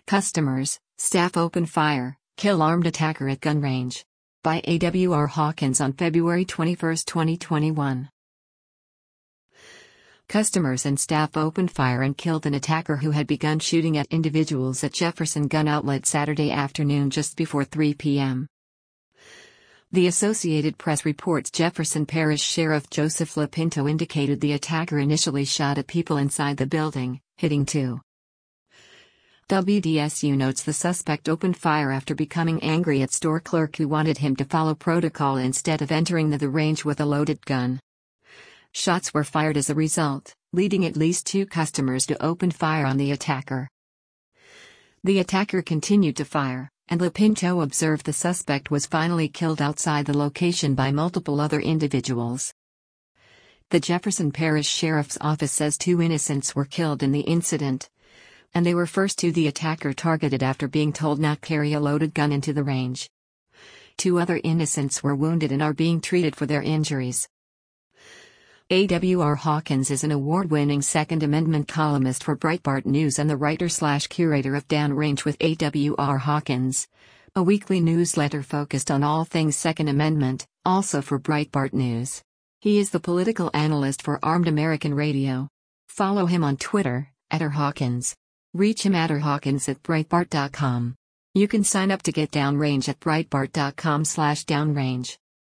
Customers, staff open fire, kill armed attacker at gun range. By AWR Hawkins on February 21, 2021. Customers and staff opened fire and killed an attacker who had begun shooting at individuals at Jefferson Gun Outlet Saturday afternoon just before 3 p.m. The Associated Press reports Jefferson Parish Sheriff Joseph Lapinto indicated the attacker initially shot at people inside the building, hitting two. WDSU notes the suspect opened fire after becoming angry at store clerk who wanted him to follow protocol instead of entering the range with a loaded gun. Shots were fired as a result, leading at least two customers to open fire on the attacker. The attacker continued to fire, and Lapinto observed the suspect was finally killed outside the location by multiple other individuals. The Jefferson Parish Sheriff's Office says two innocents were killed in the incident, and they were first two the attacker targeted after being told not carry a loaded gun into the range. Two other innocents were wounded and are being treated for their injuries. AWR Hawkins is an award-winning Second Amendment columnist for Breitbart News and the writer/curator of Downrange with AWR Hawkins, a weekly newsletter focused on all things Second Amendment, also for Breitbart News. He is the political analyst for Armed American Radio. Follow him on Twitter, @RHawkins. Reach him at rhawkins@breitbart.com. You can sign up to get Downrange at breitbart.com/downrange.